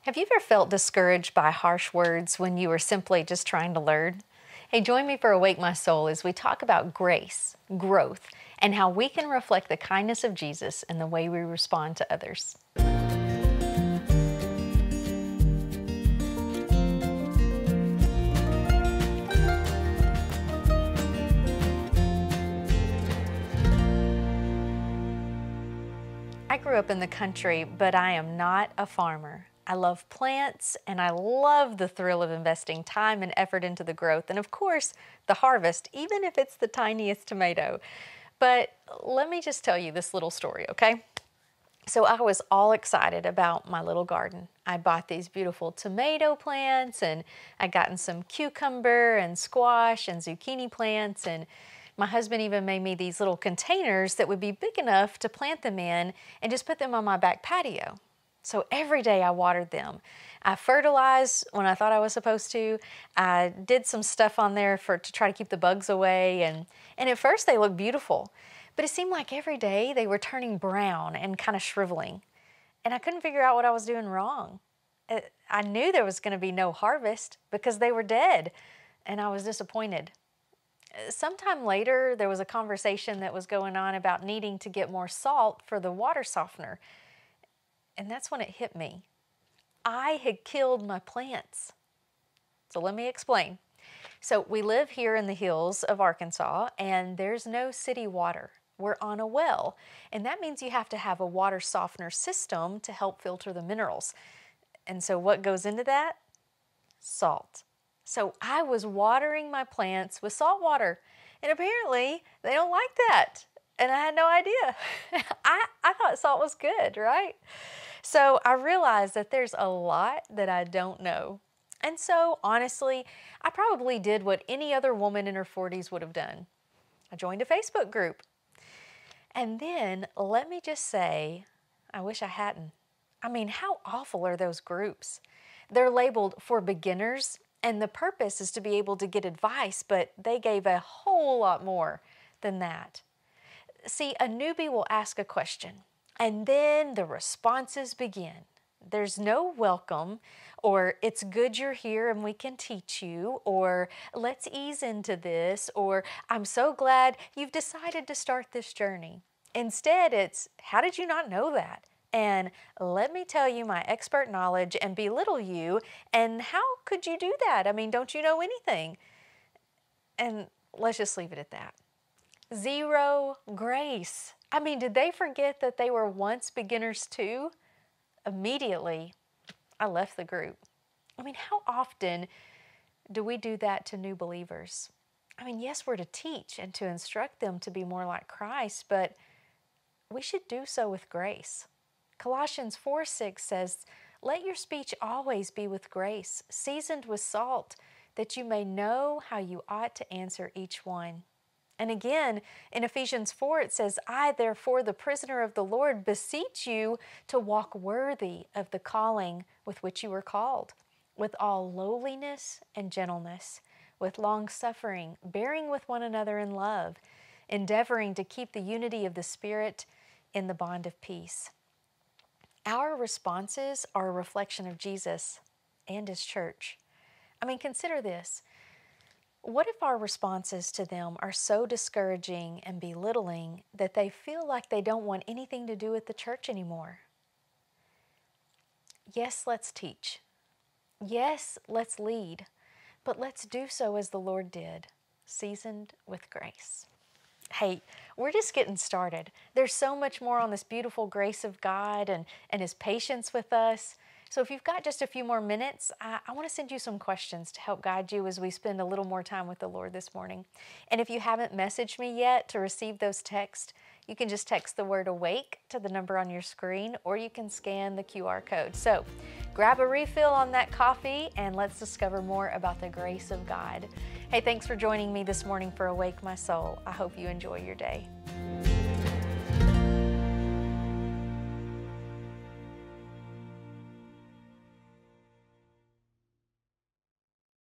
Have you ever felt discouraged by harsh words when you were simply just trying to learn? Hey, join me for Awake My Soul as we talk about grace, growth, and how we can reflect the kindness of Jesus in the way we respond to others. I grew up in the country, but I am not a farmer. I love plants and I love the thrill of investing time and effort into the growth and, of course, the harvest, even if it's the tiniest tomato. But let me just tell you this little story, okay? So I was all excited about my little garden. I bought these beautiful tomato plants and I'd gotten some cucumber and squash and zucchini plants, and my husband even made me these little containers that would be big enough to plant them in and just put them on my back patio. So every day I watered them. I fertilized when I thought I was supposed to. I did some stuff on there to try to keep the bugs away, and at first they looked beautiful. But it seemed like every day they were turning brown and kind of shriveling. And I couldn't figure out what I was doing wrong. I knew there was going to be no harvest because they were dead, and I was disappointed. Sometime later, there was a conversation that was going on about needing to get more salt for the water softener. And that's when it hit me. I had killed my plants. So let me explain. So we live here in the hills of Arkansas, and there's no city water. We're on a well, and that means you have to have a water softener system to help filter the minerals. And so what goes into that? Salt. So I was watering my plants with salt water, and apparently they don't like that. And I had no idea. I thought salt was good, right? So I realized that there's a lot that I don't know. And so honestly, I probably did what any other woman in her 40s would have done. I joined a Facebook group. And then let me just say, I wish I hadn't. I mean, how awful are those groups? They're labeled for beginners, and the purpose is to be able to get advice, but they gave a whole lot more than that. See, a newbie will ask a question, and then the responses begin. There's no welcome, or it's good you're here and we can teach you, or let's ease into this, or I'm so glad you've decided to start this journey. Instead, it's, how did you not know that? And let me tell you my expert knowledge and belittle you, and how could you do that? I mean, don't you know anything? And let's just leave it at that. Zero grace. I mean, did they forget that they were once beginners too? Immediately, I left the group. I mean, how often do we do that to new believers? I mean, yes, we're to teach and to instruct them to be more like Christ, but we should do so with grace. Colossians 4:6 says, "Let your speech always be with grace, seasoned with salt, that you may know how you ought to answer each one." And again, in Ephesians 4, it says, "I, therefore, the prisoner of the Lord, beseech you to walk worthy of the calling with which you were called, with all lowliness and gentleness, with long suffering, bearing with one another in love, endeavoring to keep the unity of the Spirit in the bond of peace." Our responses are a reflection of Jesus and His church. I mean, consider this. What if our responses to them are so discouraging and belittling that they feel like they don't want anything to do with the church anymore? Yes, let's teach. Yes, let's lead. But let's do so as the Lord did, seasoned with grace. Hey, we're just getting started. There's so much more on this beautiful grace of God and His patience with us. So if you've got just a few more minutes, I want to send you some questions to help guide you as we spend a little more time with the Lord this morning. And if you haven't messaged me yet to receive those texts, you can just text the word "awake" to the number on your screen, or you can scan the QR code. So grab a refill on that coffee and let's discover more about the grace of God. Hey, thanks for joining me this morning for Awake My Soul. I hope you enjoy your day.